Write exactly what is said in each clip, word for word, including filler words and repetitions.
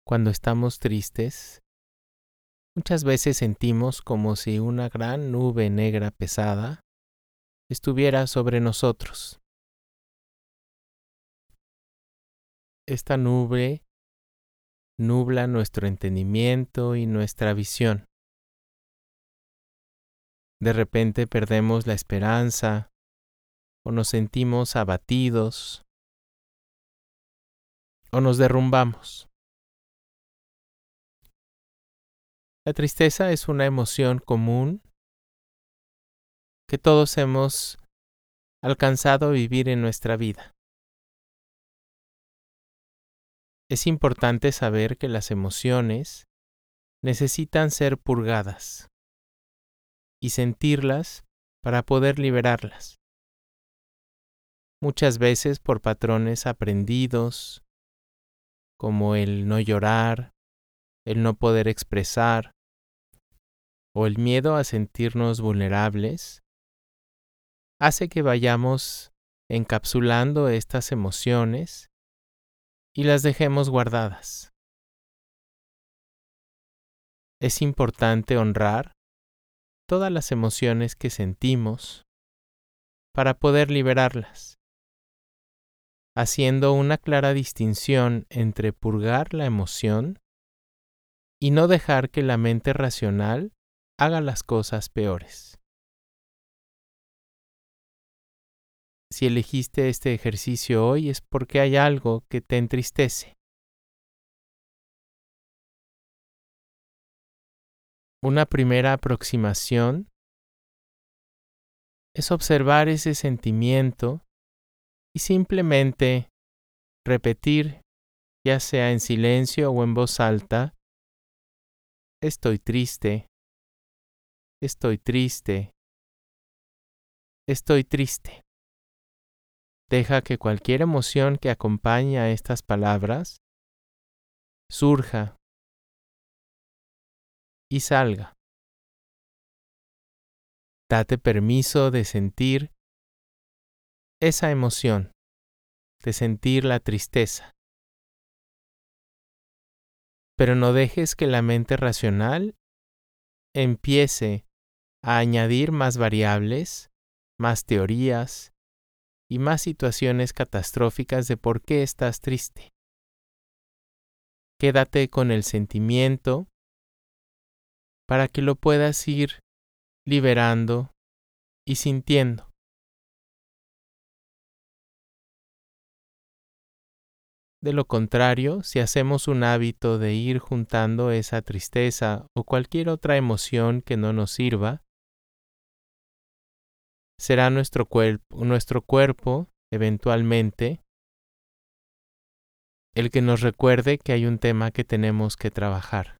Cuando estamos tristes, muchas veces sentimos como si una gran nube negra pesada estuviera sobre nosotros. Esta nube nubla nuestro entendimiento y nuestra visión. De repente perdemos la esperanza o nos sentimos abatidos o nos derrumbamos. La tristeza es una emoción común que todos hemos alcanzado a vivir en nuestra vida. Es importante saber que las emociones necesitan ser purgadas y sentirlas para poder liberarlas. Muchas veces por patrones aprendidos, como el no llorar, el no poder expresar, o el miedo a sentirnos vulnerables, hace que vayamos encapsulando estas emociones y las dejemos guardadas. Es importante honrar todas las emociones que sentimos para poder liberarlas, haciendo una clara distinción entre purgar la emoción y no dejar que la mente racional haga las cosas peores. Si elegiste este ejercicio hoy es porque hay algo que te entristece. Una primera aproximación es observar ese sentimiento y simplemente repetir, ya sea en silencio o en voz alta, estoy triste, estoy triste, estoy triste. Deja que cualquier emoción que acompañe a estas palabras surja y salga. Date permiso de sentir esa emoción, de sentir la tristeza. Pero no dejes que la mente racional empiece a añadir más variables, más teorías y más situaciones catastróficas de por qué estás triste. Quédate con el sentimiento para que lo puedas ir liberando y sintiendo. De lo contrario, si hacemos un hábito de ir juntando esa tristeza o cualquier otra emoción que no nos sirva, será nuestro cuerpo, nuestro cuerpo, eventualmente, el que nos recuerde que hay un tema que tenemos que trabajar.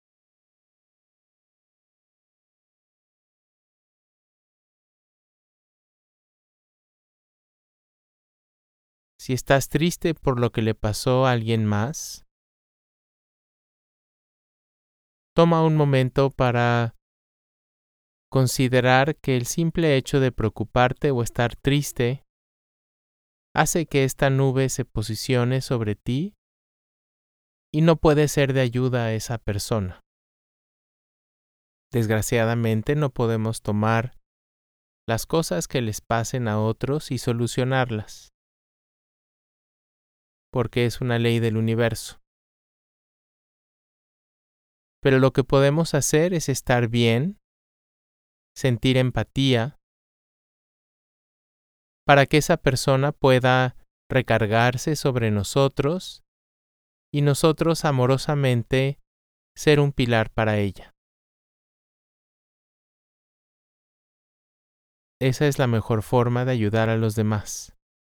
Si estás triste por lo que le pasó a alguien más, toma un momento para considerar que el simple hecho de preocuparte o estar triste hace que esta nube se posicione sobre ti y no puede ser de ayuda a esa persona. Desgraciadamente no podemos tomar las cosas que les pasen a otros y solucionarlas, porque es una ley del universo. Pero lo que podemos hacer es estar bien, sentir empatía, para que esa persona pueda recargarse sobre nosotros y nosotros amorosamente ser un pilar para ella. Esa es la mejor forma de ayudar a los demás.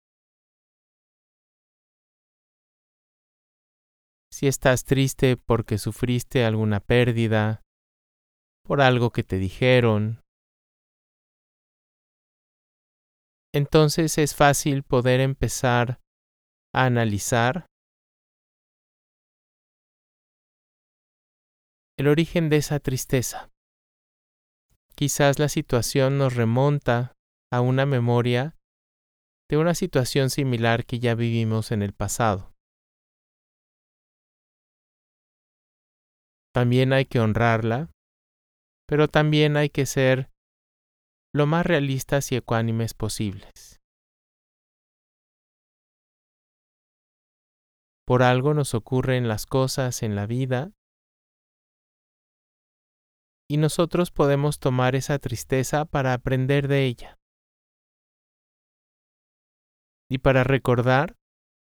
Si estás triste porque sufriste alguna pérdida, por algo que te dijeron, entonces es fácil poder empezar a analizar el origen de esa tristeza. Quizás la situación nos remonta a una memoria de una situación similar que ya vivimos en el pasado. También hay que honrarla, pero también hay que ser lo más realistas y ecuánimes posibles. Por algo nos ocurren las cosas en la vida y nosotros podemos tomar esa tristeza para aprender de ella y para recordar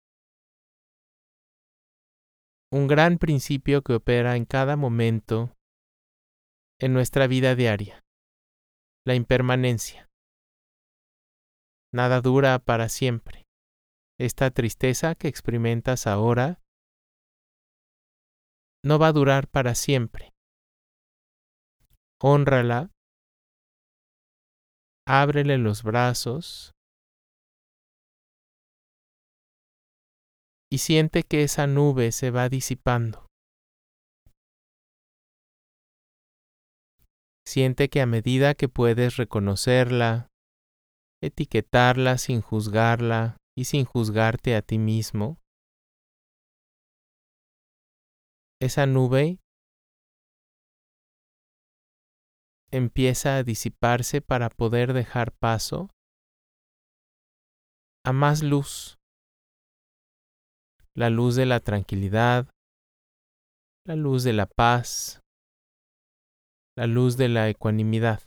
un gran principio que opera en cada momento en nuestra vida diaria, la impermanencia. Nada dura para siempre. Esta tristeza que experimentas ahora no va a durar para siempre. Hónrala, ábrele los brazos y siente que esa nube se va disipando. Siente que a medida que puedes reconocerla, etiquetarla sin juzgarla y sin juzgarte a ti mismo, esa nube empieza a disiparse para poder dejar paso a más luz, la luz de la tranquilidad, la luz de la paz, la luz de la ecuanimidad.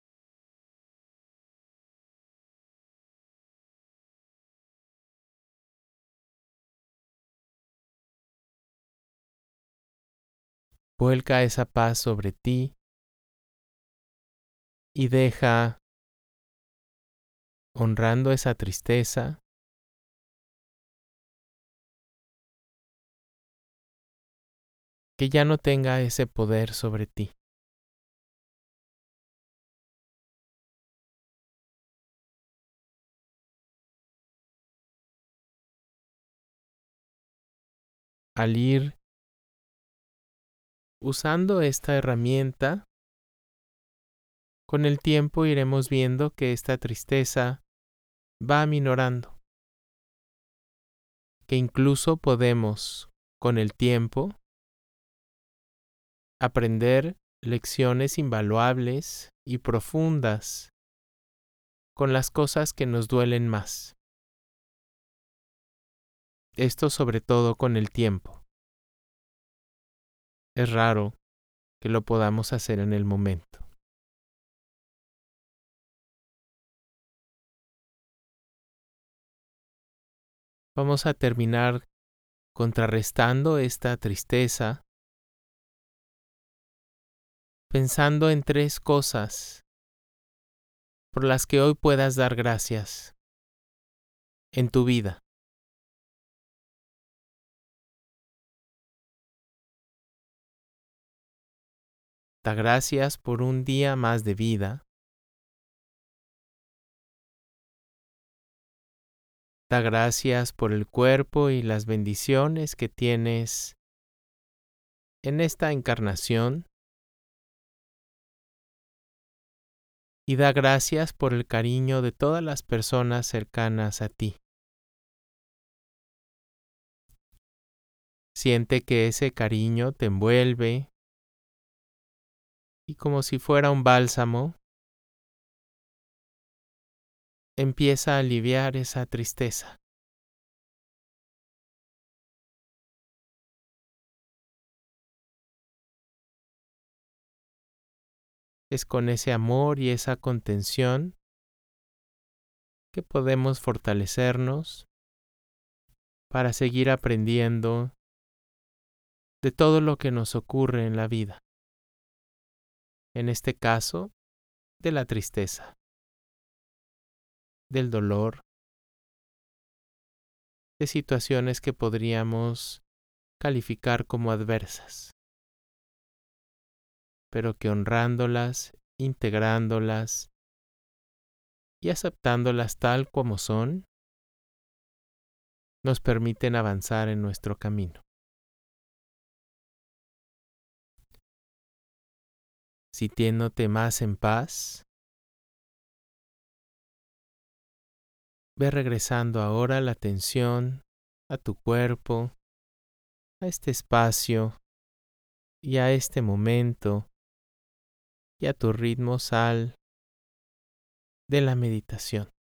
Vuelca esa paz sobre ti y deja, honrando esa tristeza, que ya no tenga ese poder sobre ti. Al ir usando esta herramienta, con el tiempo iremos viendo que esta tristeza va aminorando, que incluso podemos, con el tiempo, aprender lecciones invaluables y profundas con las cosas que nos duelen más. Esto sobre todo con el tiempo. Es raro que lo podamos hacer en el momento. Vamos a terminar contrarrestando esta tristeza pensando en tres cosas por las que hoy puedas dar gracias en tu vida. Da gracias por un día más de vida. Da gracias por el cuerpo y las bendiciones que tienes en esta encarnación. Y da gracias por el cariño de todas las personas cercanas a ti. Siente que ese cariño te envuelve y como si fuera un bálsamo, empieza a aliviar esa tristeza. Es con ese amor y esa contención que podemos fortalecernos para seguir aprendiendo de todo lo que nos ocurre en la vida. En este caso, de la tristeza, del dolor, de situaciones que podríamos calificar como adversas, pero que honrándolas, integrándolas y aceptándolas tal como son, nos permiten avanzar en nuestro camino. Sintiéndote más en paz, ve regresando ahora la atención a tu cuerpo, a este espacio y a este momento y a tu ritmo sal de la meditación.